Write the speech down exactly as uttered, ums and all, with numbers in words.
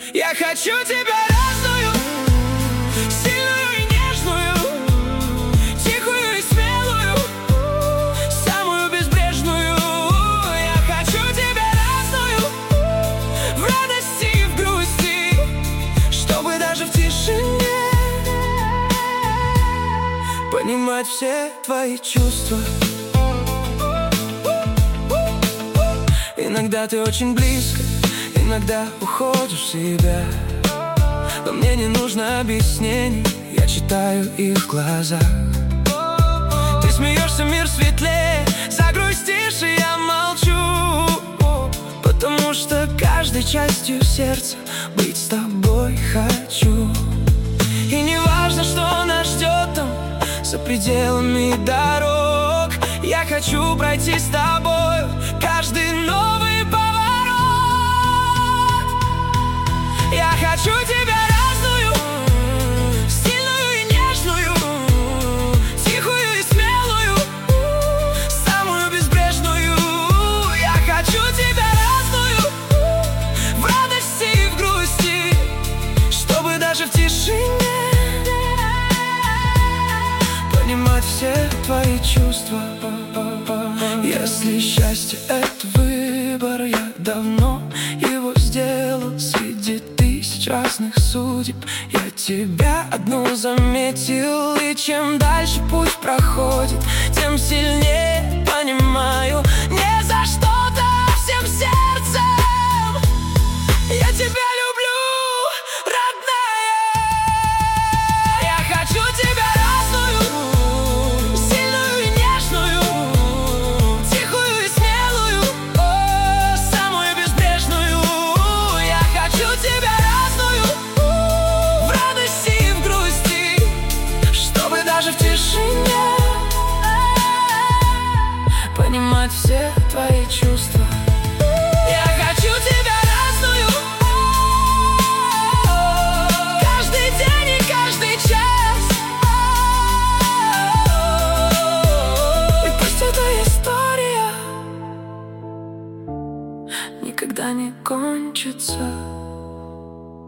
Я хочу тебя разную, сильную и нежную, тихую и смелую, самую безбрежную. Я хочу тебя разную, в радости и в грусти, чтобы даже в тишине понимать все твои чувства. Иногда ты очень близко, иногда уходишь в себя, но мне не нужно объяснений, я читаю их в глазах. Ты смеешься, мир светлее, загрустишь, и я молчу, потому что каждой частью сердца быть с тобой хочу. И не важно, что нас ждет там за пределами дорог, я хочу пройти с тобой каждый новый поворот. Я хочу тебя разную, сильную и нежную, тихую и смелую, самую безбрежную. Я хочу тебя разную, в радости и в грусти, чтобы даже в тишине понимать все твои чувства. Если счастье — это выбор, я давно его сделал среди тысяч разных судеб. Я тебя одну заметил, и чем дальше путь проходит, тем сильнее понимаю, не за что-то, а всем сердцем я тебя люблю, родная. Я хочу тебя в тишине понимать все твои чувства. Я хочу тебя разную, каждый день и каждый час. И пусть эта история никогда не кончится.